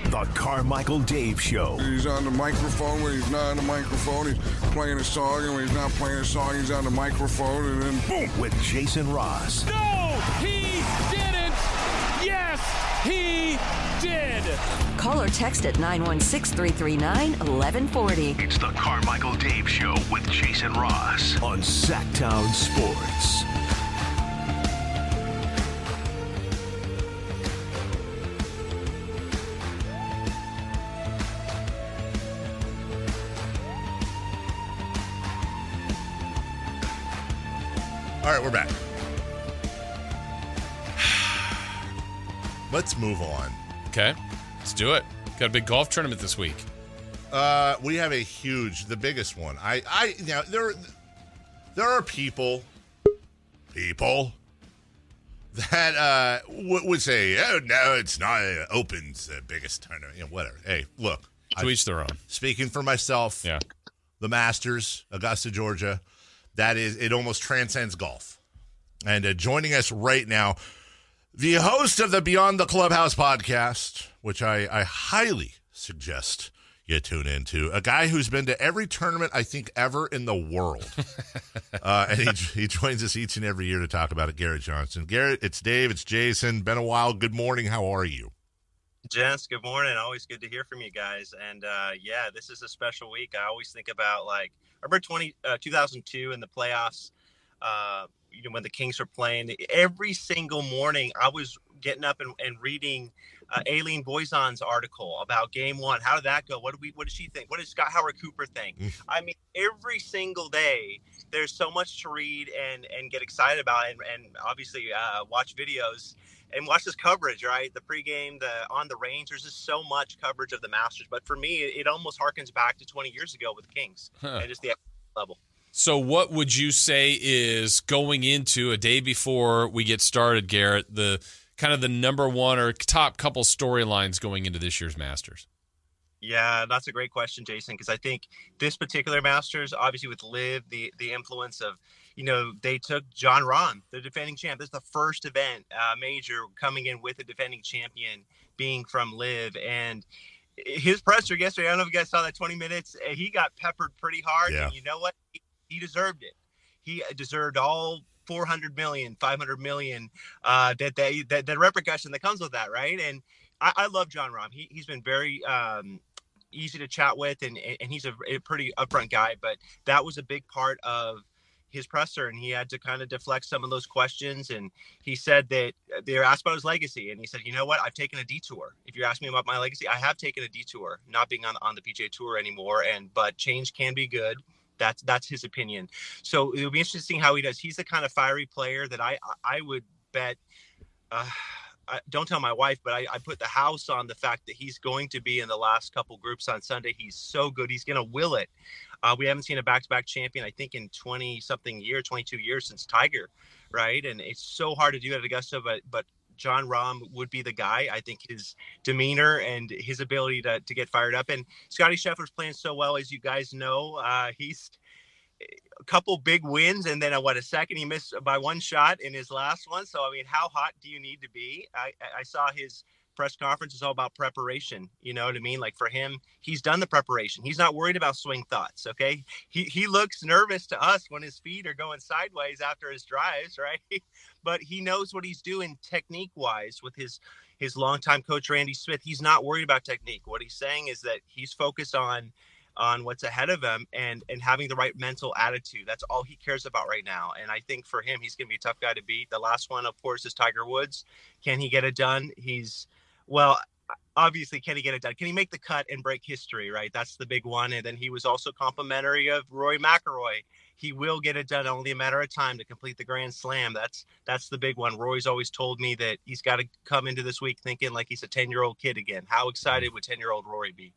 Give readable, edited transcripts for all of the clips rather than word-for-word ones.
The Carmichael Dave Show. He's on the microphone when he's not on the microphone. He's playing a song, and when he's not playing a song, he's on the microphone, and then boom. With Jason Ross. No, he didn't. Yes, he did. Call or text at 916-339-1140. It's the Carmichael Dave Show with Jason Ross on Sacktown Sports. All right, we're back. Let's move on. Okay, let's do it. Got a big golf tournament this week. We have the biggest one. Now there are people that would say, "Oh no, it's not. Open's the biggest tournament." You know, whatever. Hey, look. To each their own. Speaking for myself, yeah. The Masters, Augusta, Georgia. It almost transcends golf. And joining us right now, the host of the Beyond the Clubhouse podcast, which I highly suggest you tune into, a guy who's been to every tournament, I think, ever in the world. And he joins us each and every year to talk about it, Garrett Johnson. Garrett, it's Dave, it's Jason. Been a while. Good morning. How are you? Gents, good morning. Always good to hear from you guys. And yeah, this is a special week. I always think about, like, I remember 2002 in the playoffs, when the Kings were playing. Every single morning, I was getting up and reading Aileen Voisin's article about Game 1. How did that go? What did she think? What did Scott Howard Cooper think? I mean, every single day, there's so much to read and get excited about, and obviously watch videos. And watch this coverage, right? The pregame, on the range. There's just so much coverage of the Masters. But for me, it almost harkens back to 20 years ago with the Kings and just the level. So what would you say is going into a day before we get started, Garrett, the kind of the number one or top couple storylines going into this year's Masters? Yeah, that's a great question, Jason, because I think this particular Masters, obviously with LIV, the influence of, they took Jon Rahm, the defending champ. This is the first event major coming in with a defending champion being from LIV. And his presser yesterday, I don't know if you guys saw that 20 minutes, he got peppered pretty hard. Yeah. And you know what? He deserved it. He deserved all 400 million, 500 million, that repercussion that comes with that, right? And I love Jon Rahm. He's been very easy to chat with, and he's a pretty upfront guy. But that was a big part of his presser, and he had to kind of deflect some of those questions. And he said that they were asked about his legacy, and he said, "You know what? I've taken a detour. If you're asking me about my legacy, I have taken a detour, not being on the PGA Tour anymore. But change can be good." That's his opinion. So it'll be interesting how he does. He's the kind of fiery player that I would bet. Don't tell my wife, but I put the house on the fact that he's going to be in the last couple groups on Sunday. He's so good. He's going to will it. We haven't seen a back-to-back champion, I think, in 22 years since Tiger, right? And it's so hard to do at Augusta, but Jon Rahm would be the guy. I think his demeanor and his ability to get fired up. And Scottie Scheffler's playing so well, as you guys know. He's a couple big wins, and then a second he missed by one shot in his last one. So, I mean, how hot do you need to be? I saw his press conference is all about preparation. You know what I mean? Like, for him, he's done the preparation. He's not worried about swing thoughts. Okay. He looks nervous to us when his feet are going sideways after his drives, right? But he knows what he's doing technique wise with his longtime coach, Randy Smith. He's not worried about technique. What he's saying is that he's focused on what's ahead of him and having the right mental attitude. That's all he cares about right now. And I think for him, he's going to be a tough guy to beat. The last one, of course, is Tiger Woods. Can he get it done? Obviously, can he get it done? Can he make the cut and break history, right? That's the big one. And then he was also complimentary of Rory McIlroy. He will get it done, only a matter of time to complete the Grand Slam. That's the big one. Rory's always told me that he's got to come into this week thinking like he's a 10-year-old kid again. How excited would 10-year-old Rory be?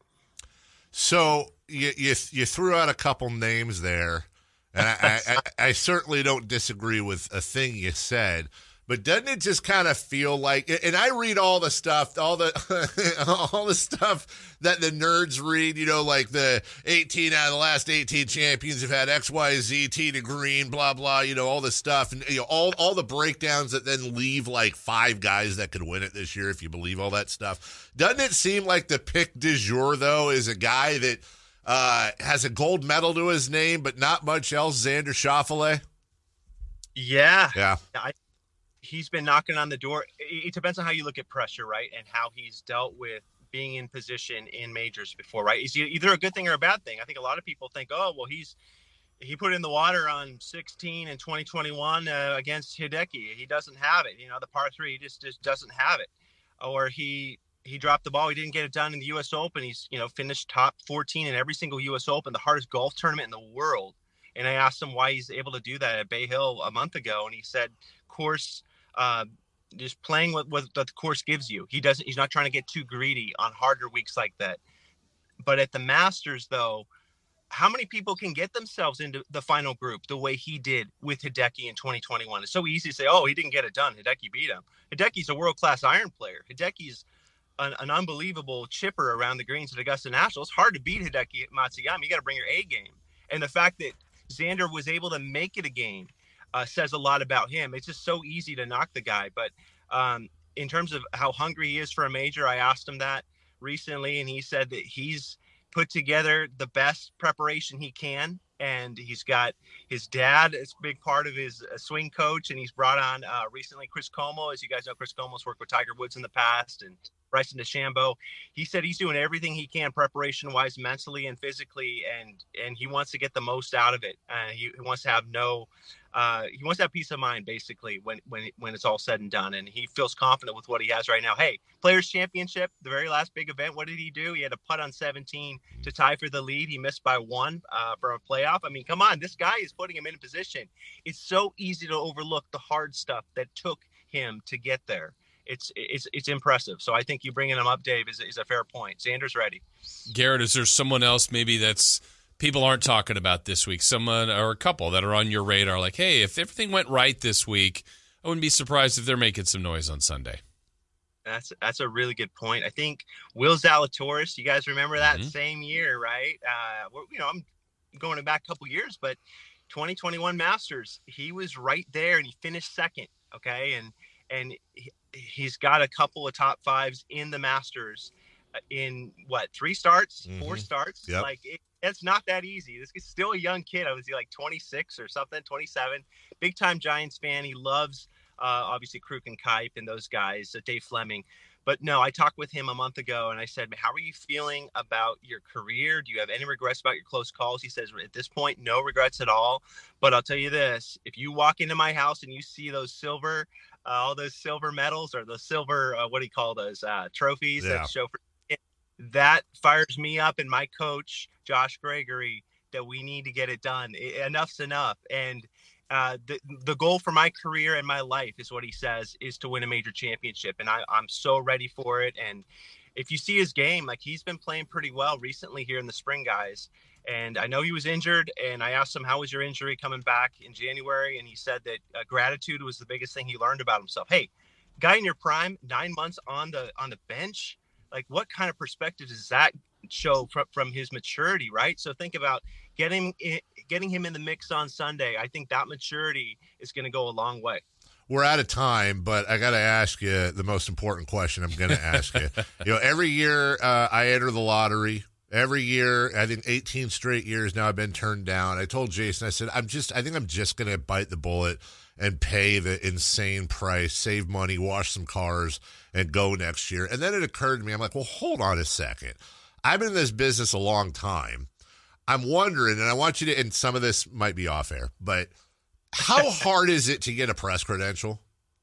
So you threw out a couple names there, and I certainly don't disagree with a thing you said. But doesn't it just kind of feel like, and I read all the stuff, all the stuff that the nerds read, like the 18 out of the last 18 champions have had X, Y, Z, T to green, blah, blah, all this stuff. And all the breakdowns that then leave like 5 guys that could win it this year, if you believe all that stuff. Doesn't it seem like the pick du jour, though, is a guy that has a gold medal to his name, but not much else, Xander Schauffele? Yeah. He's been knocking on the door. It depends on how you look at pressure, right? And how he's dealt with being in position in majors before, right? It's either a good thing or a bad thing. I think a lot of people think, oh, well, he put in the water on 16 in 2021 against Hideki. He doesn't have it. The par 3, he just doesn't have it. Or he dropped the ball. He didn't get it done in the U.S. Open. He's, finished top 14 in every single U.S. Open, the hardest golf tournament in the world. And I asked him why he's able to do that at Bay Hill a month ago. And he said, course, just playing with what the course gives you. He's not trying to get too greedy on harder weeks like that. But at the Masters, though, how many people can get themselves into the final group the way he did with Hideki in 2021? It's so easy to say, oh, he didn't get it done. Hideki beat him. Hideki's a world-class iron player. Hideki's an unbelievable chipper around the greens at Augusta National. It's hard to beat Hideki at Matsuyama. You got to bring your A game. And the fact that Xander was able to make it a game says a lot about him. It's just so easy to knock the guy. But in terms of how hungry he is for a major, I asked him that recently, and he said that he's put together the best preparation he can. And he's got his dad as a big part of his swing coach. And he's brought on recently Chris Como. As you guys know, Chris Como's worked with Tiger Woods in the past and Bryson DeChambeau. He said he's doing everything he can preparation-wise, mentally and physically, and he wants to get the most out of it. He wants to have he wants to have peace of mind, basically, when it's all said and done. And he feels confident with what he has right now. Hey, Players Championship, the very last big event, what did he do? He had a putt on 17 to tie for the lead. He missed by 1 for a playoff. I mean, come on, this guy is putting him in a position. It's so easy to overlook the hard stuff that took him to get there. It's impressive. So I think you bringing him up, Dave, is a fair point. Xander's ready. Garrett, is there someone else maybe that's people aren't talking about this week? Someone or a couple that are on your radar, like, hey, if everything went right this week, I wouldn't be surprised if they're making some noise on Sunday. That's a really good point. I think Will Zalatoris, you guys remember that same year, right? I'm going back a couple years, but 2021 Masters, he was right there and he finished second. Okay. And he's got a couple of top 5s in the Masters in 3 starts, 4 starts. Yep. Like it's not that easy. This is still a young kid. I was like 26 or something, 27, big time Giants fan. He loves obviously Kruk and Kipe and those guys, Dave Fleming. But no, I talked with him a month ago and I said, how are you feeling about your career? Do you have any regrets about your close calls? He says, at this point, no regrets at all. But I'll tell you this, if you walk into my house and you see those silver, all those silver medals or the silver, what do you call those, trophies that show for that fires me up and my coach, Josh Gregory, that we need to get it done. Enough's enough. And the goal for my career and my life is what he says is to win a major championship. And I'm so ready for it. And if you see his game, like he's been playing pretty well recently here in the spring, guys. And I know he was injured, and I asked him, how was your injury coming back in January? And he said that gratitude was the biggest thing he learned about himself. Hey, guy in your prime, 9 months on the bench, like what kind of perspective does that show from his maturity, right? So think about getting him in the mix on Sunday. I think that maturity is going to go a long way. We're out of time, but I got to ask you the most important question I'm going to ask you. Every year I enter the lottery. Every year, I think 18 straight years now I've been turned down. I told Jason, I said, I think I'm just going to bite the bullet and pay the insane price, save money, wash some cars, and go next year. And then it occurred to me, I'm like, well, hold on a second. I've been in this business a long time. I'm wondering, and I want you to, and some of this might be off air, but how hard is it to get a press credential?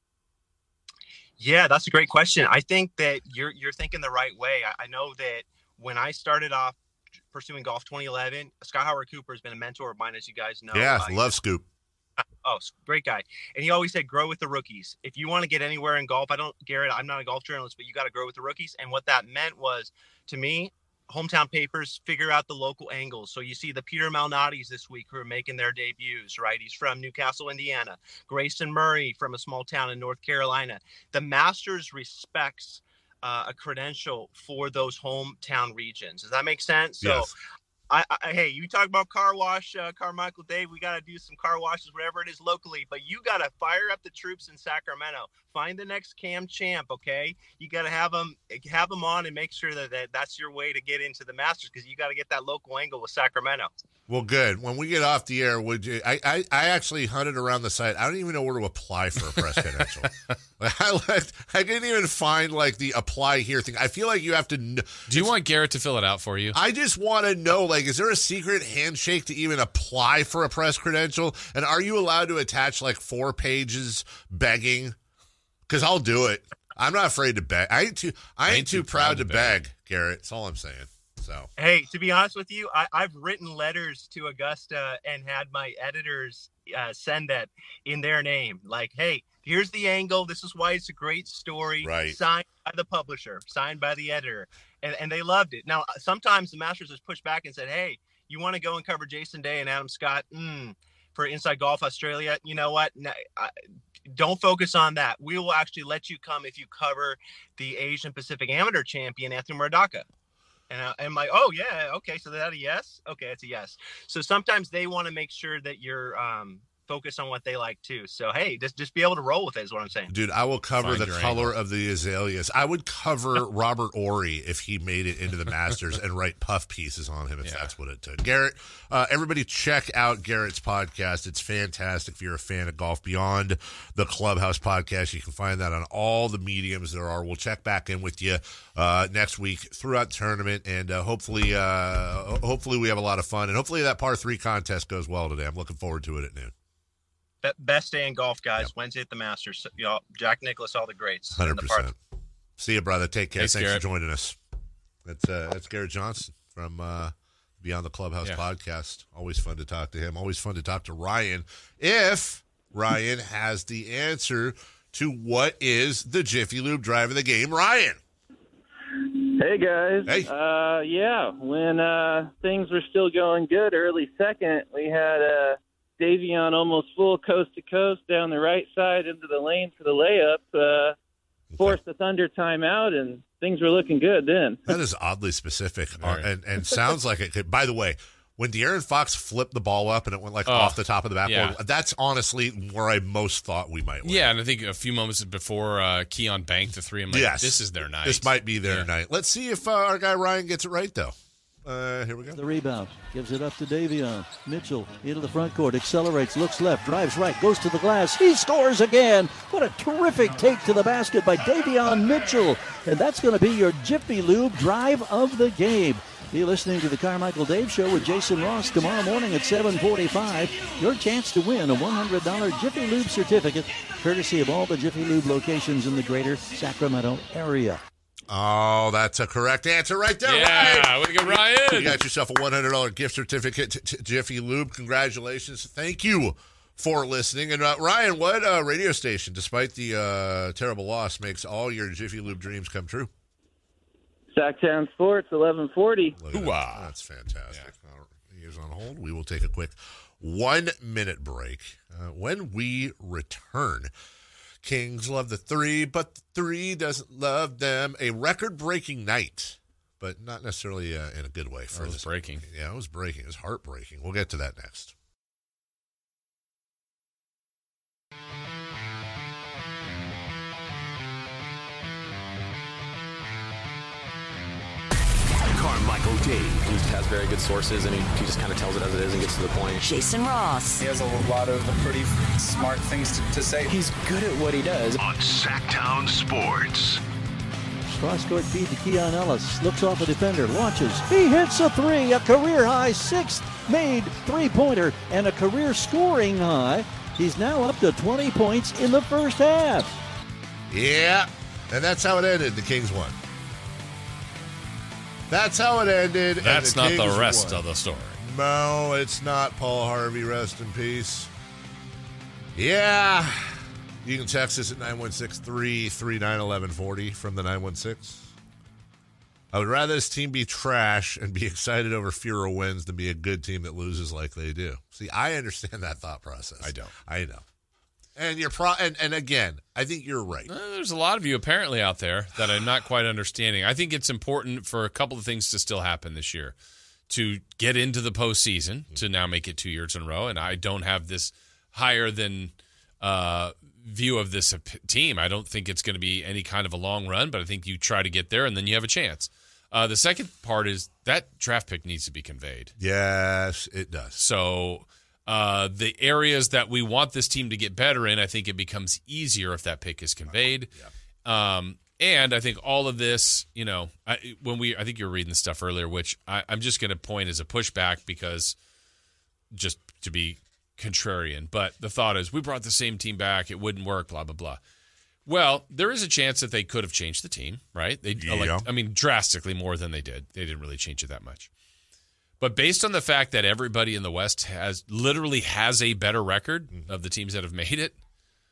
Yeah, that's a great question. I think that you're thinking the right way. I know that when I started off pursuing golf 2011, Scott Howard Cooper has been a mentor of mine, as you guys know. Yeah, love Scoop. Oh, great guy. And he always said, grow with the rookies. If you want to get anywhere in golf, Garrett, I'm not a golf journalist, but you got to grow with the rookies. And what that meant was, to me, hometown papers figure out the local angles. So you see the Peter Malnati's this week who are making their debuts, right? He's from Newcastle, Indiana. Grayson Murray from a small town in North Carolina. The Masters respects a credential for those hometown regions. Does that make sense? So Yes. Hey, you talk about car wash, Carmichael Dave, we got to do some car washes, whatever it is locally, but you got to fire up the troops in Sacramento. Find the next Cam Champ, okay? You got to have them on and make sure that that's your way to get into the Masters, because you got to get that local angle with Sacramento. Well, good. When we get off the air, would you? I actually hunted around the site. I don't even know where to apply for a press credential. I didn't even find like the apply here thing. I feel like you have to. Do you want Garrett to fill it out for you? I just want to know, like, is there a secret handshake to even apply for a press credential? And are you allowed to attach like 4 pages begging? Because I'll do it. I'm not afraid to beg. I ain't too proud to beg, Garrett. That's all I'm saying. So, hey, to be honest with you, I've written letters to Augusta and had my editors send that in their name. Like, hey, here's the angle. This is why it's a great story. Right. Signed by the publisher, signed by the editor. And they loved it. Now, sometimes the Masters has pushed back and said, hey, you want to go and cover Jason Day and Adam Scott for Inside Golf Australia? You know what? Don't focus on that. We will actually let you come if you cover the Asian Pacific Amateur champion, Anthony Murdaka. And I'm like, oh, yeah, okay, so that a yes? Okay, it's a yes. So sometimes they want to make sure that you're focused on what they like, too. So, hey, just be able to roll with it is what I'm saying. dude, I will cover Find the your color angle. of the azaleas. I would cover Robert Ory if he made it into the Masters and write puff pieces on him if that's what it took. Garrett, everybody check out Garrett's podcast. It's fantastic if you're a fan of golf. Beyond the Clubhouse podcast, you can find that on all the mediums there are. We'll check back in with you next week throughout the tournament, and hopefully we have a lot of fun, and hopefully that par 3 contest goes well today. I'm looking forward to it at noon. Best day in golf, guys. Yep. Wednesday at the Masters. Y'all, Jack Nicklaus, all the greats. 100%. See you, brother. Take care. Thanks Garrett. for joining us. That's Garrett Johnson from Beyond the Clubhouse podcast. Always fun to talk to him. Always fun to talk to Ryan. If Ryan has the answer to what is the Jiffy Lube drive of the game. Ryan. Hey, guys. Hey. Yeah, when things were still going good, early second, we had Davion almost full coast to coast down the right side into the lane for the layup, forced the Thunder timeout, and things were looking good then. That is oddly specific and sounds like it could. By the way, when De'Aaron Fox flipped the ball up and it went off the top of the backboard, that's honestly where I most thought we might win. Yeah, and I think a few moments before Keon banked the 3, I'm like, this is their night. This might be their night. Let's see if our guy Ryan gets it right, though. Here we go. The rebound. Gives it up to Davion. Mitchell into the front court. Accelerates. Looks left. Drives right. Goes to the glass. He scores again. What a terrific take to the basket by Davion Mitchell. And that's going to be your Jiffy Lube drive of the game. Be listening to the Carmichael Dave Show with Jason Ross tomorrow morning at 7:45. Your chance to win a $100 Jiffy Lube certificate, courtesy of all the Jiffy Lube locations in the greater Sacramento area. Oh, that's a correct answer right there. Yeah, way to go, Ryan. You got yourself a $100 gift certificate to Jiffy Lube. Congratulations. Thank you for listening. And Ryan, what radio station, despite the terrible loss, makes all your Jiffy Lube dreams come true? Sacktown Sports, 1140. That. That's fantastic. He is on hold. We will take a quick 1-minute break. When we return, Kings love the 3, but the 3 doesn't love them. A record-breaking night, but not necessarily in a good way. It was breaking. Yeah, it was breaking. It was heartbreaking. We'll get to that next. Carmichael Dave. He has very good sources, and he just kind of tells it as it is and gets to the point. Jason Ross. He has a lot of pretty smart things to say. He's good at what he does. On Sacktown Sports. Cross-court feed to Keon Ellis. Looks off a defender. Launches. He hits a 3. A career-high 6th made three-pointer and a career scoring high. He's now up to 20 points in the first half. Yeah, and that's how it ended. The Kings won. That's how it ended. That's not the rest won. of the story. No, it's not. Paul Harvey, rest in peace. Yeah. You can text us at 916-339-1140 from the 916. I would rather this team be trash and be excited over fewer wins than be a good team that loses like they do. See, I understand that thought process. I don't. I know. And you're and again, I think you're right. There's a lot of you apparently out there that I'm not quite understanding. I think it's important for a couple of things to still happen this year. To get into the postseason, to now make it 2 years in a row. And I don't have this higher than view of this team. I don't think it's going to be any kind of a long run, but I think you try to get there and then you have a chance. The second part is that draft pick needs to be conveyed. Yes, it does. So the areas that we want this team to get better in, I think it becomes easier if that pick is conveyed. And I think all of this, I think you were reading the stuff earlier, which I'm just going to point as a pushback because just to be contrarian. But the thought is we brought the same team back. It wouldn't work, blah, blah, blah. Well, there is a chance that they could have changed the team, right? Drastically more than they did. They didn't really change it that much. But based on the fact that everybody in the West has a better record of the teams that have made it,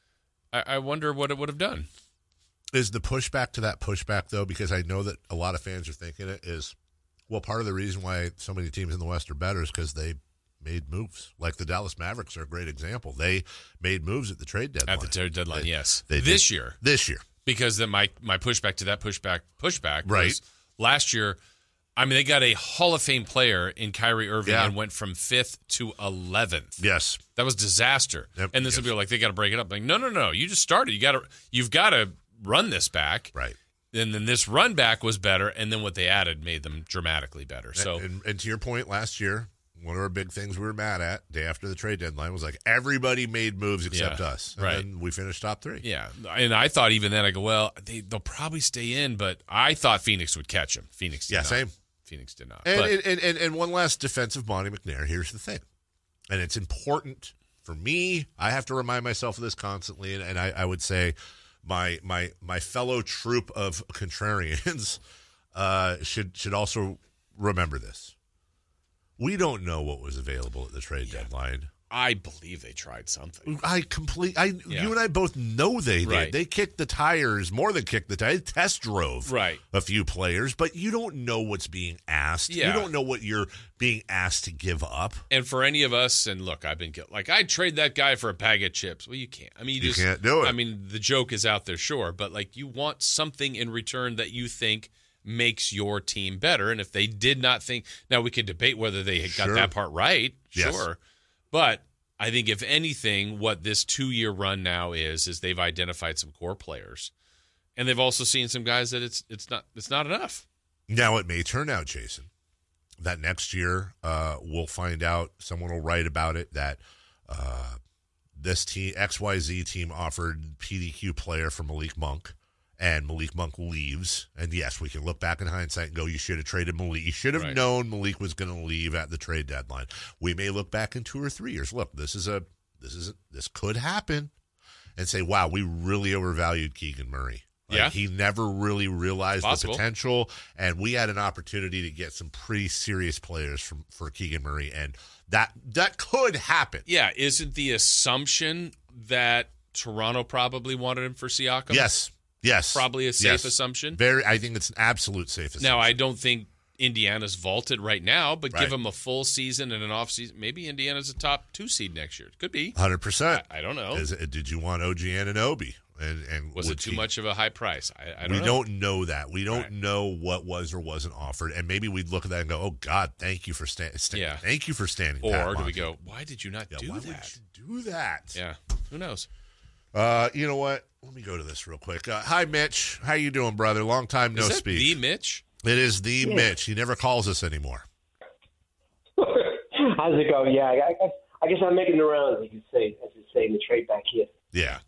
I wonder what it would have done. Is the pushback to that pushback, though, because I know that a lot of fans are thinking it is, well, part of the reason why so many teams in the West are better is because they made moves. Like the Dallas Mavericks are a great example. They made moves at the trade deadline. At the trade deadline, yes. This year. Because my pushback to that pushback right. was last year, they got a Hall of Fame player in Kyrie Irving and went from 5th to 11th. Yes. That was disaster. Yep. And then some people are like, they got to break it up. Like, no. You just started. You've got to run this back. Right. And then this run back was better, and then what they added made them dramatically better. So, and to your point, last year, one of our big things we were mad at day after the trade deadline was like everybody made moves except us. And then we finished top 3. Yeah. And I thought even then, I go, well, they'll probably stay in, but I thought Phoenix would catch them. Phoenix did not. Same. Phoenix did not. And one last defense of Monty McNair. Here's the thing. And it's important for me. I have to remind myself of this constantly, and I would say my fellow troop of contrarians should also remember this. We don't know what was available at the trade deadline. I believe they tried something. You and I both know they did. Right. They kicked the tires, more than kicked the tires. Test drove a few players, but you don't know what's being asked. Yeah. You don't know what you're being asked to give up. And for any of us, and look, I've been I'd trade that guy for a bag of chips. Well, you can't. You can't do it. The joke is out there, sure, but you want something in return that you think makes your team better. And if they did not think, now we could debate whether they had got that part right, sure. Yes. But I think if anything, what this 2-year run now is they've identified some core players, and they've also seen some guys that it's not enough. Now it may turn out, Jason, that next year we'll find out. Someone will write about it that this team XYZ team offered PDQ player for Malik Monk. And Malik Monk leaves. And yes, we can look back in hindsight and go, you should have traded Malik. You should have known Malik was going to leave at the trade deadline. We may look back in 2 or 3 years. Look, this could happen, and say, wow, we really overvalued Keegan Murray. He never really realized the potential, and we had an opportunity to get some pretty serious players for Keegan Murray, and that could happen. Yeah, isn't the assumption that Toronto probably wanted him for Siakam? Yes. Probably a safe assumption. I think it's an absolute safe assumption. Now, I don't think Indiana's vaulted right now, but give them a full season and an off season. Maybe Indiana's a top 2 seed next year. It could be. 100%. I don't know. Did you want OG Anunoby? And was it too much of a high price? I don't know. We don't know that. We don't know what was or wasn't offered. And maybe we'd look at that and go, oh, God, thank you for thank you for standing Or do we go, why did you not do that? Why would you do that? Yeah. Who knows? You know what? Let me go to this real quick. Hi, Mitch. How you doing, brother? Long time no speak. Is that the Mitch? It is the Mitch. He never calls us anymore. How's it going? Yeah, I guess I'm making the rounds, as you say in the trade back here. Yeah.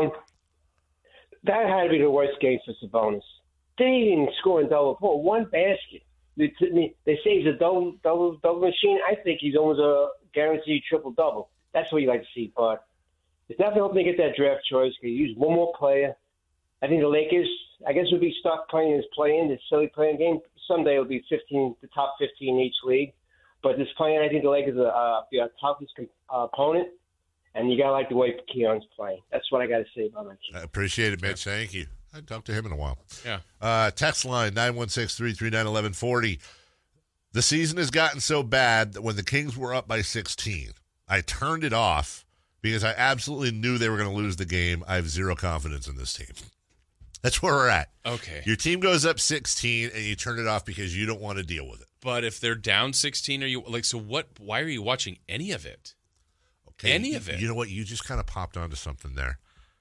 That had to be the worst game for Sabonis. They didn't score in double for one basket. They say he's a double machine. I think he's almost a guaranteed triple-double. That's what you like to see, but it's definitely hoping to get that draft choice. Could use one more player. I think the Lakers, would be stuck playing this play-in, this silly play-in game. Someday it'll be the top 15 in each league. But this play-in, I think the Lakers are the toughest opponent, and you got to like the way Keon's playing. That's what I got to say about that. I appreciate it, Mitch. Thank you. I hadn't talked to him in a while. Yeah. Text line 916-339-1140. The season has gotten so bad that when the Kings were up by 16, I turned it off because I absolutely knew they were going to lose the game. I have zero confidence in this team. That's where we're at. Okay. Your team goes up 16 and you turn it off because you don't want to deal with it. But if they're down 16, are you like, so what? Why are you watching any of it? Okay. Any of it? You know what? You just kind of popped onto something there.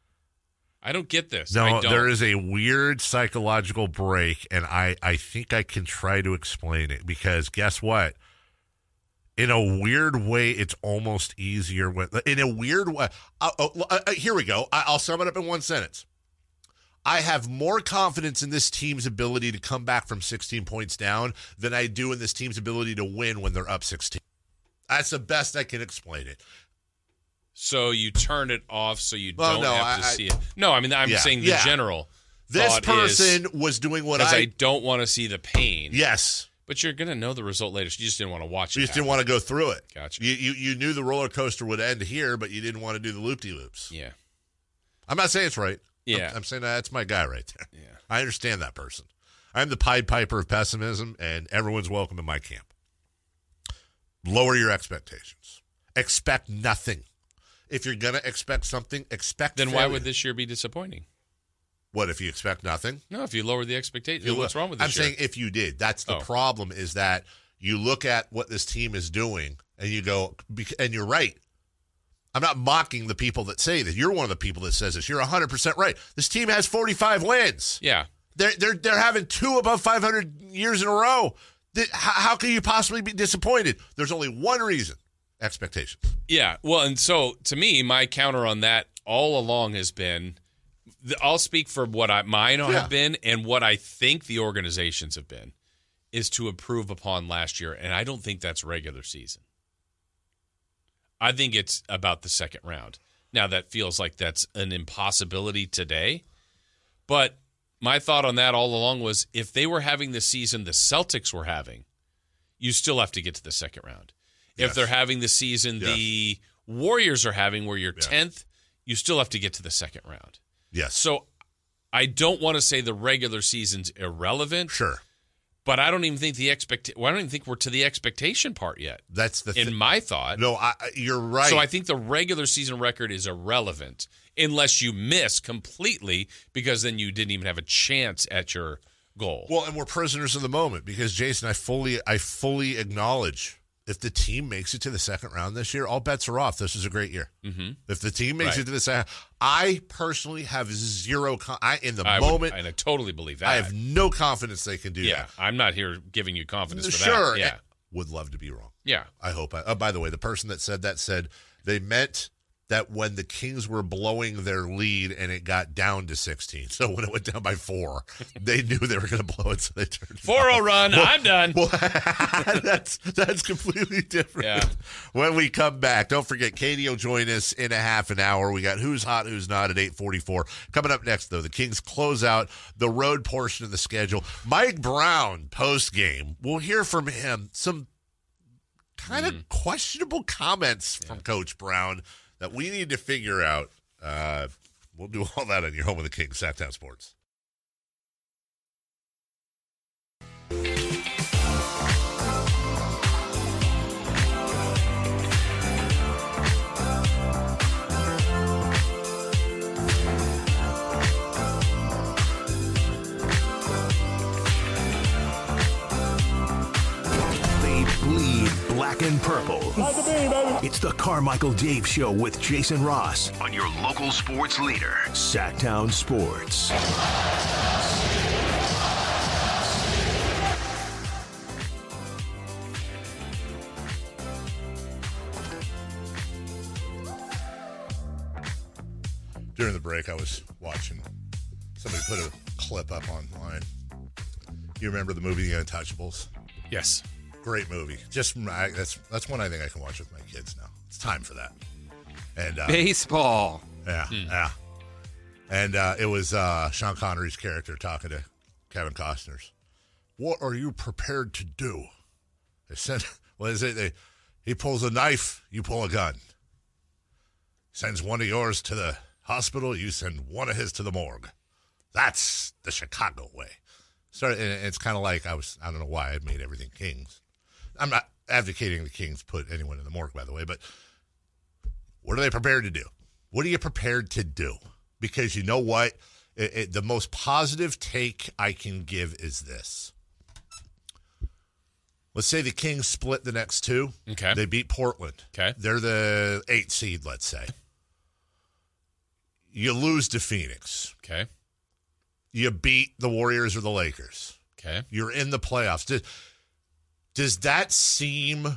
I don't get this. No, I don't. there is a weird psychological break, and I think I can try to explain it because guess what? In a weird way, it's almost easier. In a weird way, here we go. I'll sum it up in one sentence. I have more confidence in this team's ability to come back from 16 points down than I do in this team's ability to win when they're up 16. That's the best I can explain it. So you turn it off so you don't have to see it. No, I mean, I'm Yeah, saying the yeah. general. This person was doing what I don't want to see the pain. Yes. But you're going to know the result later. So you just didn't want to watch it. You just didn't want to go through it. Gotcha. You knew the roller coaster would end here, but you didn't want to do the loop-de-loops. Yeah. I'm not saying it's right. Yeah. I'm saying that's my guy right there. Yeah. I understand that person. I'm the Pied Piper of pessimism, and everyone's welcome in my camp. Lower your expectations. Expect nothing. If you're going to expect something, expect Then failure. why would this year be disappointing? What, if you expect nothing? No, if you lower the expectation, what's wrong with this I'm saying if you did. That's the problem, is that you look at what this team is doing, and you go, and you're right. I'm not mocking the people that say that. You're one of the people that says this. You're 100% right. This team has 45 wins. Yeah. They're having 2 above 500 years in a row. How can you possibly be disappointed? There's only one reason. Expectations. Yeah. Well, and so to me, my counter on that all along has been, I'll speak for what mine have been and what I think the organizations have been, is to improve upon last year. And I don't think that's regular season. I think it's about the second round. Now, that feels like that's an impossibility today. But my thought on that all along was, if they were having the season the Celtics were having, you still have to get to the second round. If they're having the season the Warriors are having, where you're 10th, you still have to get to the second round. Yes. So I don't want to say the regular season's irrelevant. Sure. But I don't even think I don't even think we're to the expectation part yet. That's the in my thought. No, you're right. So I think the regular season record is irrelevant unless you miss completely, because then you didn't even have a chance at your goal. Well, and we're prisoners of the moment because, Jason, I fully acknowledge, if the team makes it to the second round this year, all bets are off. This is a great year. Mm-hmm. If the team makes it to the second, I personally have zero. I totally believe that. I have no confidence they can do that. Yeah, I'm not here giving you confidence for that. Sure. Yeah, would love to be wrong. Yeah, I hope. By the way, the person that said that said they meant that when the Kings were blowing their lead and it got down to 16. So when it went down by 4, they knew they were going to blow it, so they turned it 4-0 run. Well, I'm done. Well, that's completely different. Yeah. When we come back, don't forget, Katie will join us in a half an hour. We got Who's Hot, Who's Not at 8:44. Coming up next, though, the Kings close out the road portion of the schedule. Mike Brown, post-game, we'll hear from him some kind of questionable comments from Coach Brown that we need to figure out. We'll do all that on your home of the Kings, Sacktown Sports. They bleed black and purple. It's the Carmichael Dave Show with Jason Ross on your local sports leader, Sacktown Sports. During the break, I was watching. Somebody put a clip up online. You remember the movie The Untouchables? Yes. Great movie. Just that's one I think I can watch with my kids now. It's time for that. And baseball. Yeah, yeah. And it was Sean Connery's character talking to Kevin Costner's. What are you prepared to do? They said, what is it? He pulls a knife, you pull a gun. Sends one of yours to the hospital, you send one of his to the morgue. That's the Chicago way. So it's kind of like I don't know why I made everything Kings. I'm not advocating the Kings put anyone in the morgue, by the way, but what are they prepared to do? What are you prepared to do? Because you know what? The most positive take I can give is this. Let's say the Kings split the next two. Okay. They beat Portland. Okay. They're the 8th seed, let's say. You lose to Phoenix. Okay. You beat the Warriors or the Lakers. Okay. You're in the playoffs. Does that seem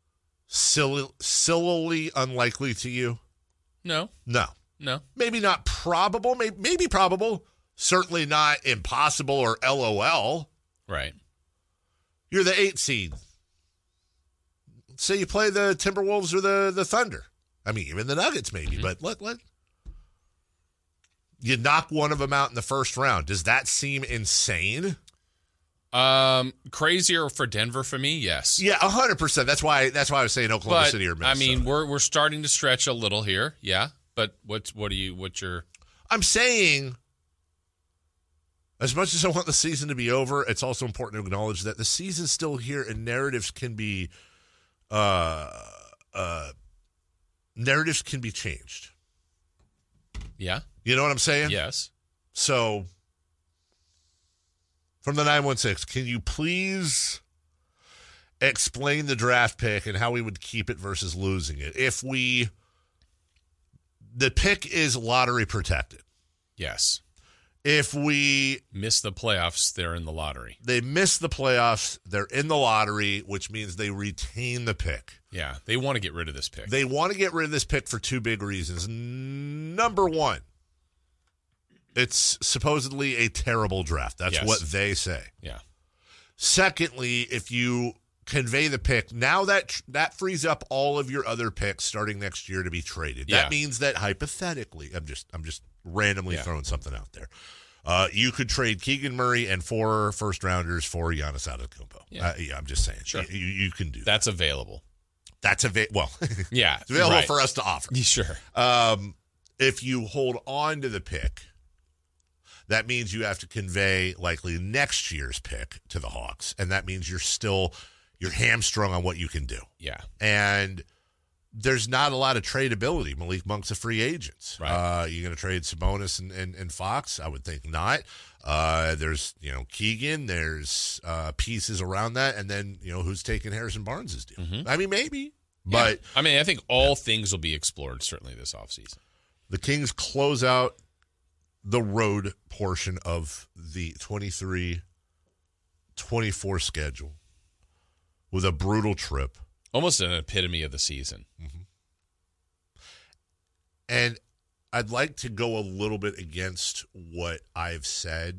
sillily unlikely to you? No. No. Maybe not probable. Maybe probable. Certainly not impossible or LOL. Right. You're the 8th seed. Say you play the Timberwolves or the Thunder. I mean, even the Nuggets maybe, but let you knock one of them out in the first round. Does that seem insane? Crazier for Denver for me, yes. Yeah, 100%. That's why I was saying Oklahoma City or Minnesota. I mean, we're starting to stretch a little here, yeah. But what's your? I'm saying, as much as I want the season to be over, it's also important to acknowledge that the season's still here and narratives can be changed. Yeah. You know what I'm saying? Yes. So, from the 916, can you please explain the draft pick and how we would keep it versus losing it? The pick is lottery protected. Yes. If we miss the playoffs, they're in the lottery. They miss the playoffs, they're in the lottery, which means they retain the pick. Yeah, they want to get rid of this pick. They want to get rid of this pick for two big reasons. Number one, it's supposedly a terrible draft. That's what they say. Yeah. Secondly, if you convey the pick, now that frees up all of your other picks starting next year to be traded. Yeah. That means that hypothetically, I'm just randomly throwing something out there. You could trade Keegan Murray and 4 first-rounders for Giannis Antetokounmpo. Yeah. I'm just saying. Sure. You can do that. That's available. That's available. Well, yeah, it's available right. for us to offer. Sure. If you hold on to the pick, that means you have to convey likely next year's pick to the Hawks, and that means you're hamstrung on what you can do. Yeah. And there's not a lot of tradability. Malik Monk's a free agent. Right. You're going to trade Sabonis and Fox? I would think not. There's, Keegan. There's pieces around that. And then, who's taking Harrison Barnes' deal? Mm-hmm. I mean, maybe. But I mean, I think all things will be explored certainly this offseason. The Kings close out the road portion of the 23-24 schedule with a brutal trip. Almost an epitome of the season. Mm-hmm. And I'd like to go a little bit against what I've said.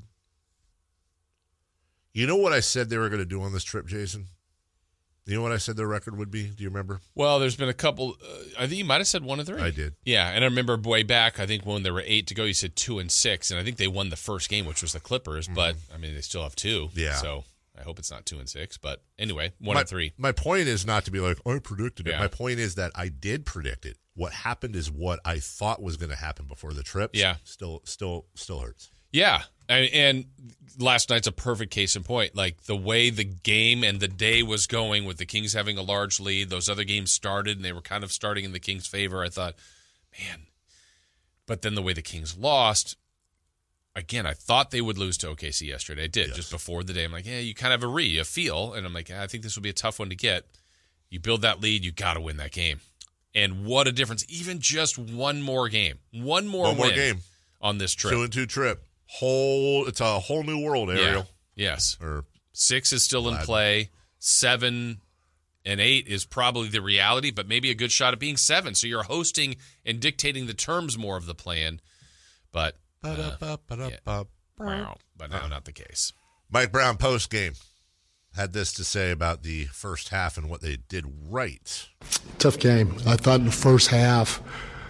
You know what I said they were going to do on this trip, Jason? You know what I said their record would be? Do you remember? Well, there's been a couple. I think you might have said 1-3. I did. Yeah, and I remember way back, I think when there were 8 to go, you said 2-6, and I think they won the first game, which was the Clippers. Mm-hmm. But, I mean, they still have 2. Yeah. So I hope it's not 2-6. But anyway, 1-3. My point is not to be like, I predicted it. Yeah. My point is that I did predict it. What happened is what I thought was going to happen before the trip. Yeah. Still hurts. Yeah. And last night's a perfect case in point. Like the way the game and the day was going with the Kings having a large lead, those other games started and they were kind of starting in the Kings' favor. I thought, man. But then the way the Kings lost, again, I thought they would lose to OKC yesterday. I did, just before the day. I'm like, yeah, you kind of have a feel. And I'm like, I think this will be a tough one to get. You build that lead, you got to win that game. And what a difference. Even just one more game. One more game on this trip. 2-2 trip. It's a whole new world, Ariel. Yeah. Yes. Or 6 is still in play. 7 and 8 is probably the reality, but maybe a good shot at being 7. So you're hosting and dictating the terms more of the plan. But now not the case. Mike Brown post game had this to say about the first half and what they did right. Tough game. I thought in the first half,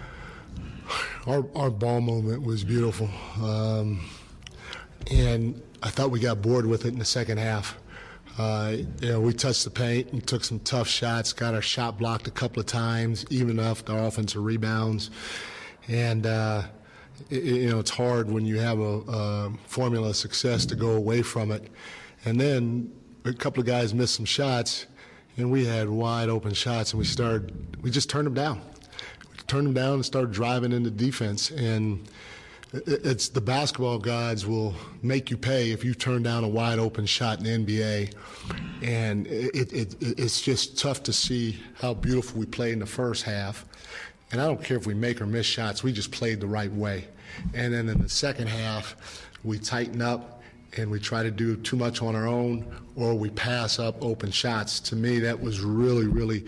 our ball movement was beautiful. And I thought we got bored with it in the second half. We touched the paint and took some tough shots, got our shot blocked a couple of times, even up our offensive rebounds. And, it's hard when you have a formula of success to go away from it. And then a couple of guys missed some shots, and we had wide open shots, and we just turned them down. We turned them down and started driving into defense. And it's the basketball gods will make you pay if you turn down a wide open shot in the NBA. And it's just tough to see how beautiful we played in the first half. And I don't care if we make or miss shots, we just played the right way. And then in the second half, we tighten up and we try to do too much on our own, or we pass up open shots. To me, that was really, really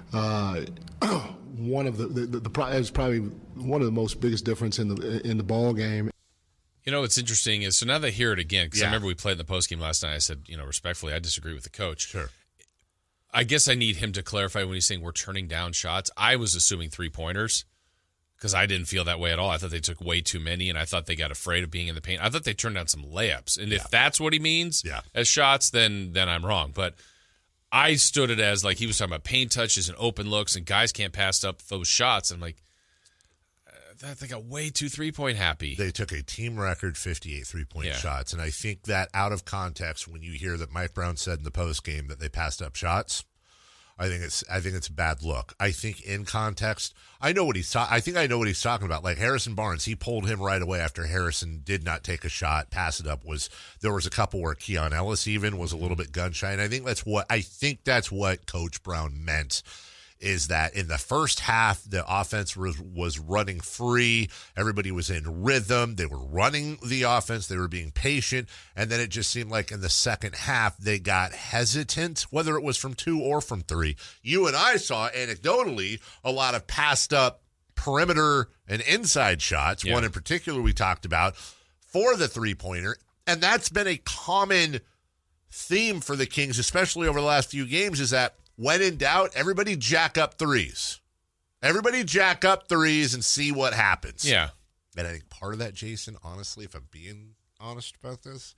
one of it was probably one of the most biggest difference in the ball game. You know what's interesting is, so now they hear it again, because I remember we played in the postgame last night. I said, respectfully, I disagree with the coach. Sure. I guess I need him to clarify when he's saying we're turning down shots. I was assuming 3-pointers because I didn't feel that way at all. I thought they took way too many, and I thought they got afraid of being in the paint. I thought they turned down some layups. And if that's what he means as shots, then I'm wrong. But I stood it as like he was talking about paint touches and open looks, and guys can't pass up those shots. I'm like, they got way too 3-point happy. They took a team record 58 3-point shots, and I think that out of context, when you hear that Mike Brown said in the post game that they passed up shots, I think it's a bad look. I think in context, I know what he's talking about. Like Harrison Barnes, he pulled him right away after Harrison did not take a shot, pass it up. There was a couple where Keon Ellis even was a little bit gun shy, and I think that's what Coach Brown meant. Is that in the first half, the offense was running free. Everybody was in rhythm. They were running the offense. They were being patient. And then it just seemed like in the second half, they got hesitant, whether it was from 2 or from 3. You and I saw, anecdotally, a lot of passed up perimeter and inside shots. One in particular we talked about for the 3-pointer. And that's been a common theme for the Kings, especially over the last few games, is that when in doubt, everybody jack up threes. Everybody jack up threes and see what happens. Yeah. And I think part of that, Jason, honestly, if I'm being honest about this,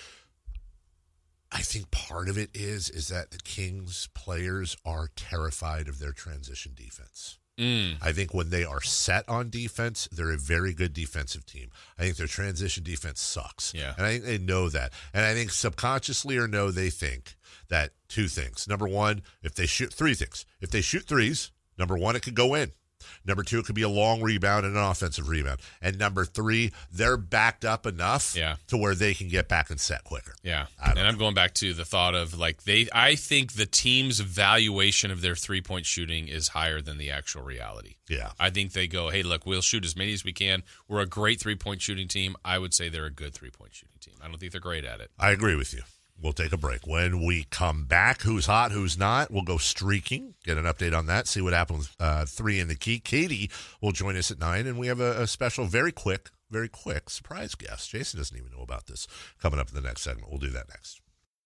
I think part of it is that the Kings players are terrified of their transition defense. I think when they are set on defense, they're a very good defensive team. I think their transition defense sucks. Yeah. And I think they know that. And I think subconsciously or no, they think that 2 things. Number one, if they shoot 3 things. If they shoot threes, number 1, it could go in. Number 2, it could be a long rebound and an offensive rebound. And number 3, they're backed up enough to where they can get back and set quicker. Yeah. I'm going back to the thought of I think the team's valuation of their 3-point shooting is higher than the actual reality. Yeah. I think they go, hey, look, we'll shoot as many as we can. We're a great 3-point shooting team. I would say they're a good 3-point shooting team. I don't think they're great at it. I agree with you. We'll take a break. When we come back, who's hot, who's not, we'll go streaking, get an update on that, see what happens 3 in the key. Katie will join us at 9, and we have a special, very quick surprise guest. Jason doesn't even know about this coming up in the next segment. We'll do that next.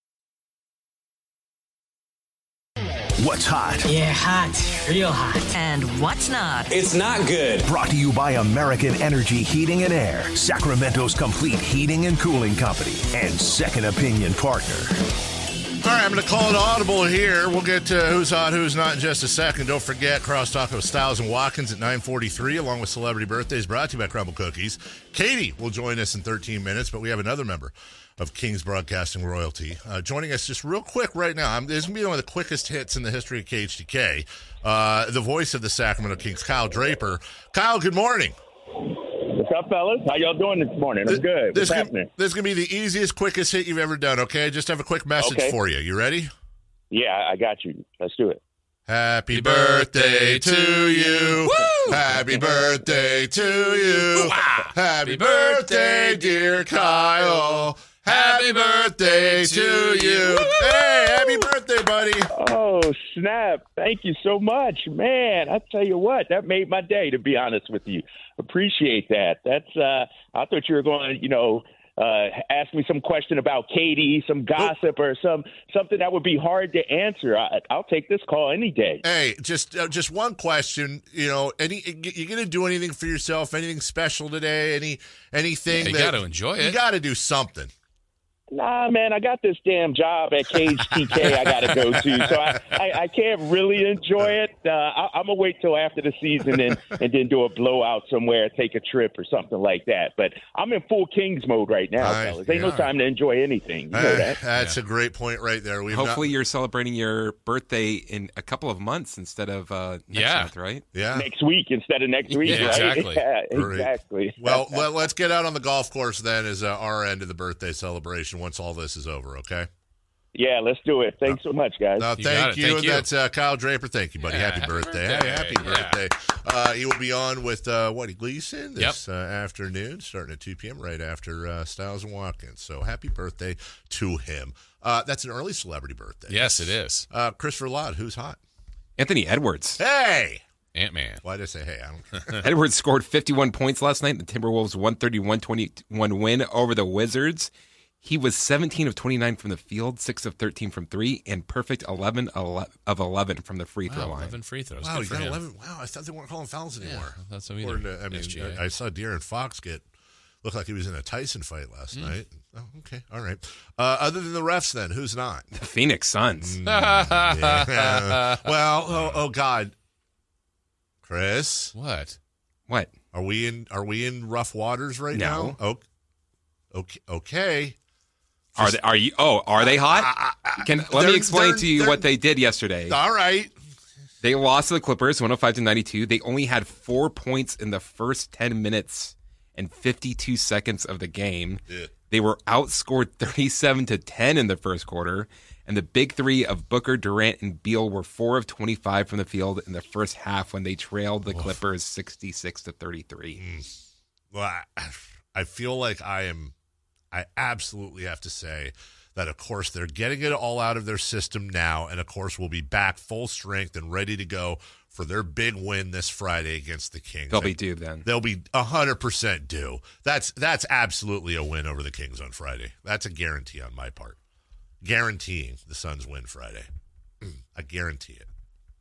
What's hot? Yeah, hot. Real hot. And what's not? It's not good. Brought to you by American Energy Heating and Air, Sacramento's complete heating and cooling company, and second opinion partner. All right, I'm going to call it audible here. We'll get to who's hot, who's not in just a second. Don't forget, Crosstalk with Styles and Watkins at 9:43, along with Celebrity Birthdays, brought to you by Crumble Cookies. Katie will join us in 13 minutes, but we have another member of Kings Broadcasting royalty joining us just real quick right now. This is going to be one of the quickest hits in the history of KHTK. The voice of the Sacramento Kings, Kyle Draper. Kyle, good morning. What's up, fellas? How y'all doing this morning? I'm good. What's happening? This is going to be the easiest, quickest hit you've ever done, okay? I just have a quick message for you. You ready? Yeah, I got you. Let's do it. Happy birthday to you. Woo! Happy birthday to you. Happy birthday, dear Kyle. Happy birthday to you. Hey, happy birthday, buddy. Oh, snap. Thank you so much. Man, I tell you what, that made my day, to be honest with you. Appreciate that. I thought you were going to, ask me some question about Katie, some gossip or something that would be hard to answer. I'll take this call any day. Hey, just one question. You gonna do anything for yourself? Anything special today? Anything? You got to enjoy it. You got to do something. nah, man, I got this damn job at Cage TK I got to go to, so I can't really enjoy it. I'm going to wait till after the season and then do a blowout somewhere, take a trip or something like that. But I'm in full Kings mode right now, fellas. Ain't no time to enjoy anything. You know that? That's a great point right there. Hopefully you're celebrating your birthday in a couple of months instead of next month, right? Yeah. Next week instead of next week, right? Exactly. Yeah, exactly. Well, let's get out on the golf course then as our end of the birthday celebration once all this is over, okay? Yeah, let's do it. Thanks so much, guys. Thank you. And that's Kyle Draper. Thank you, buddy. Happy birthday. Happy birthday. He will be on with, Gleason this afternoon, starting at 2 p.m., right after Styles and Watkins. So happy birthday to him. That's an early celebrity birthday. Yes, it is. Christopher Lott, who's hot? Anthony Edwards. Hey! Ant-Man. Why did I say hey? I don't care. Edwards scored 51 points last night in the Timberwolves' 131-21 win over the Wizards. He was 17 of 29 from the field, 6 of 13 from 3, and perfect 11 of 11 from the free throw line. 11 free throws. Wow, Good he for got him. 11. Wow, I thought they weren't calling fouls anymore. That's what we I saw De'Aaron Fox looked like he was in a Tyson fight last night. Oh, okay. All right. Other than the refs, then, who's not? The Phoenix Suns. Yeah. Well, oh God. Chris? What? Are we in rough waters right now? Oh, okay. Are they hot? Let me explain to you what they did yesterday. All right. They lost to the Clippers 105-92. They only had 4 points in the first 10 minutes and 52 seconds of the game. Yeah. They were outscored 37-10 in the first quarter, and the big three of Booker, Durant, and Beal were 4 of 25 from the field in the first half when they trailed the Clippers 66-33. Well, I feel like I absolutely have to say that, of course, they're getting it all out of their system now, and, of course, will be back full strength and ready to go for their big win this Friday against the Kings. They'll be due then. They'll be 100% due. That's absolutely a win over the Kings on Friday. That's a guarantee on my part. Guaranteeing the Suns win Friday. I guarantee it.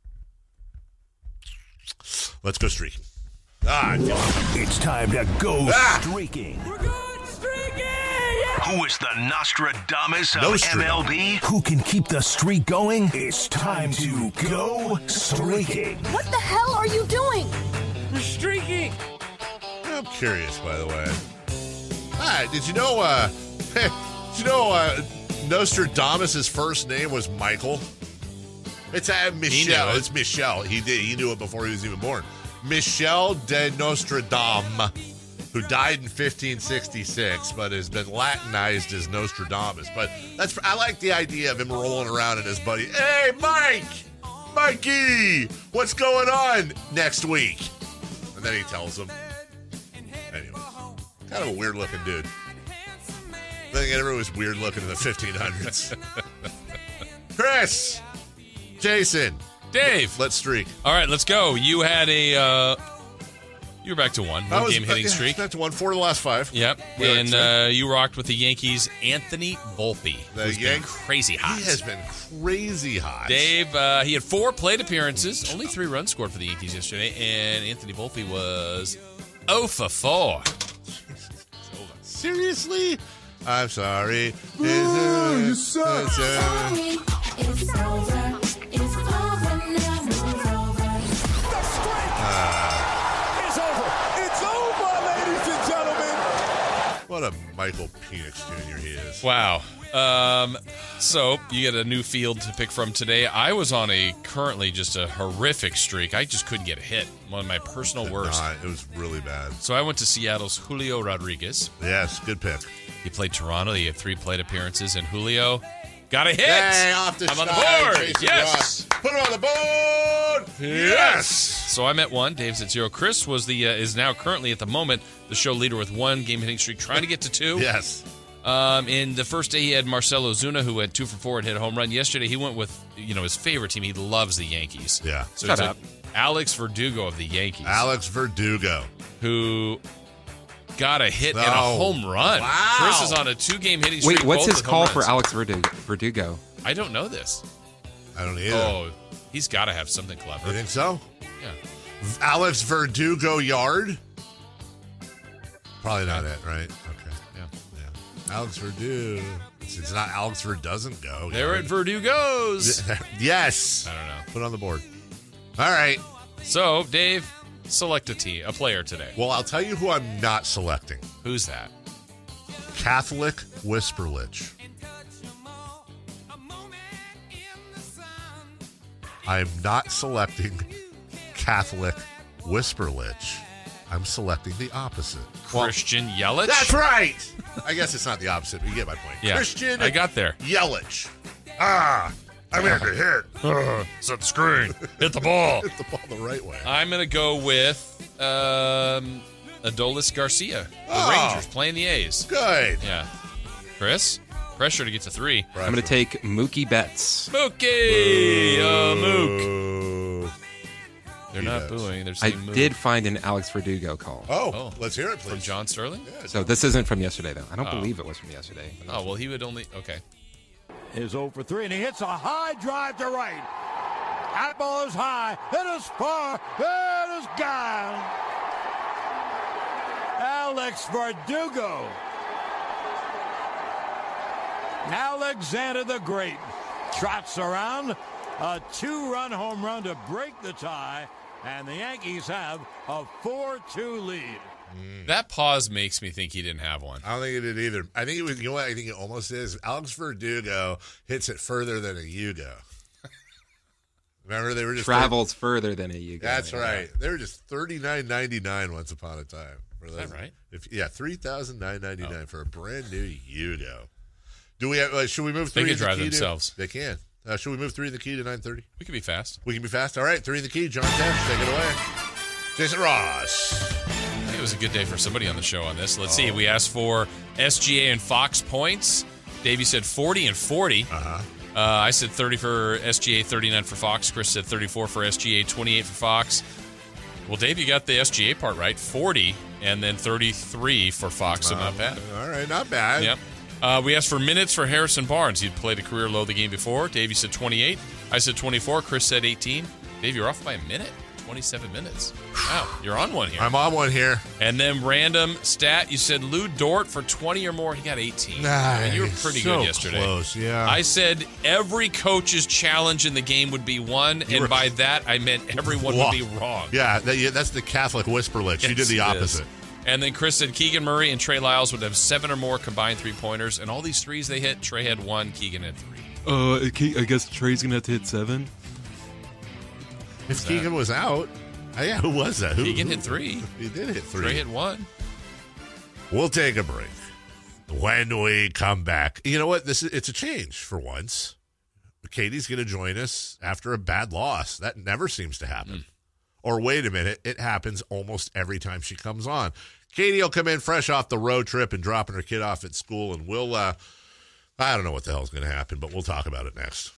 Let's go streaking. It's time to go streaking. We're going streaking! Who is the Nostradamus of MLB? Who can keep the streak going? It's time to go streaking. What the hell are you doing? We're streaking. I'm curious, by the way. Did you know? Nostradamus' first name was Michael. It's Michel. It's Michel. He knew it before he was even born. Michel de Nostradam, who died in 1566, but has been Latinized as Nostradamus. But I like the idea of him rolling around and his buddy, hey, Mikey, what's going on next week? And then he tells him. Anyway, kind of a weird-looking dude. I think everyone was weird-looking in the 1500s. Chris, Jason, Dave, let's streak. All right, let's go. You had you were back to one game hitting streak. Back to 1, 4 of the last 5. Yep, and you rocked with the Yankees. Anthony Volpe, who's been crazy hot. He has been crazy hot. Dave, he had 4 plate appearances, only 3 runs scored for the Yankees yesterday, and Anthony Volpe was 0 for 4. Seriously? I'm sorry. Ooh, you suck. Sorry. It's over. It's over now. It's over. The streak is over. It's over, ladies and gentlemen. What a Michael Penix Jr. he is. Wow. So you get a new field to pick from today. I was on currently just a horrific streak. I just couldn't get a hit. One of my personal worst. It was really bad. So I went to Seattle's Julio Rodriguez. Yes, good pick. He played Toronto. He had 3 plate appearances, and Julio got a hit. Hey, off the I'm on the board. Jason Yes. Ross. Put him on the board. Yes. So I'm at 1. Dave's at 0. Chris was is now currently at the moment the show leader with 1 game hitting streak, trying to get to 2. Yes. In the first day, he had Marcelo Zuna, who had 2 for 4 and hit a home run. Yesterday, he went with his favorite team. He loves the Yankees. Yeah. So Shut up. Alex Verdugo of the Yankees. Alex Verdugo, who got a hit and a home run. Wow. Chris is on a 2-game hitting streak. Wait, what's his call for Alex Verdugo? I don't know this. I don't either. Oh, he's got to have something clever. You think so? Yeah. Alex Verdugo yard? Probably not it, right? Okay. Yeah. Alex Verdugo. It's not Alex doesn't go. They're at Verdugo's. Yes. I don't know. Put it on the board. All right. So, Dave, select a player today. Well, I'll tell you who I'm not selecting. Who's that? Catholic Whisperlich. I'm not selecting Catholic Whisperlich. I'm selecting the opposite. Christian Yelich? That's right. I guess it's not the opposite, but you get my point. Yeah, Christian I got there. Yelich. I'm going to hit. Set the screen. Hit the ball. Hit the ball the right way. I'm going to go with Adolis Garcia. The Rangers playing the A's. Good. Yeah. Chris? Pressure to get to 3. I'm going to take Mookie Betts. Mookie! Mook. They're He not does. booing. They're I saying Mook. did find an Alex Verdugo call. Oh, let's hear it, please. From John Sterling? Yeah, So this isn't from yesterday, though. I don't Oh. believe it was from yesterday. Oh, well, he would only... Okay. Is 0 for 3, and he hits a high drive to right. That ball is high. It is far. It is gone. Alex Verdugo. Alexander the Great trots around. A 2-run home run to break the tie, and the Yankees have a 4-2 lead. That pause makes me think he didn't have one. I don't think it did either. I think it was, you know what I think it almost is? Alex Verdugo hits it further than a Yugo. Remember, they were just Travels further than a Yugo. That's right. They were just $39.99 once upon a time. Is that right? $3,999 for a brand new Yugo. Do we have? Should we move 3? They can in the drive key themselves. They can. Should we move 3 in the key to 9:30? We can be fast. We can be fast. All right, 3 in the key. John Tesh, take it away. Jason Ross. I think it was a good day for somebody on the show on this. Let's see. We asked for SGA and Fox points. Davey said 40 and 40. I said 30 for SGA, 39 for Fox. Chris said 34 for SGA, 28 for Fox. Well, Dave, you got the SGA part right. 40 and then 33 for Fox, so not bad. All right, not bad. Yep. We asked for minutes for Harrison Barnes. He'd played a career low the game before. Davey said 28. I said 24. Chris said 18. Dave, you're off by a minute. 27 minutes. Wow, you're on one here. I'm on one here. And then random stat, you said Lou Dort for 20 or more. He got 18. Nice. You were pretty So good yesterday. close, yeah. I said every coach's challenge in the game would be one, and by that I meant everyone would be wrong. Yeah, that's the Catholic Whisperlich. You did the opposite. And then Chris said Keegan Murray and Trey Lyles would have 7 or more combined 3-pointers, and all these threes they hit, Trey had 1, Keegan had 3. I guess Trey's going to have to hit 7. If Keegan was out, yeah, who was that? Keegan hit 3. He did hit 3. Trey hit 1. We'll take a break. When we come back, you know what? It's a change for once. Katie's going to join us after a bad loss. That never seems to happen. Or wait a minute, it happens almost every time she comes on. Katie will come in fresh off the road trip and dropping her kid off at school, and we'll, I don't know what the hell's going to happen, but we'll talk about it next.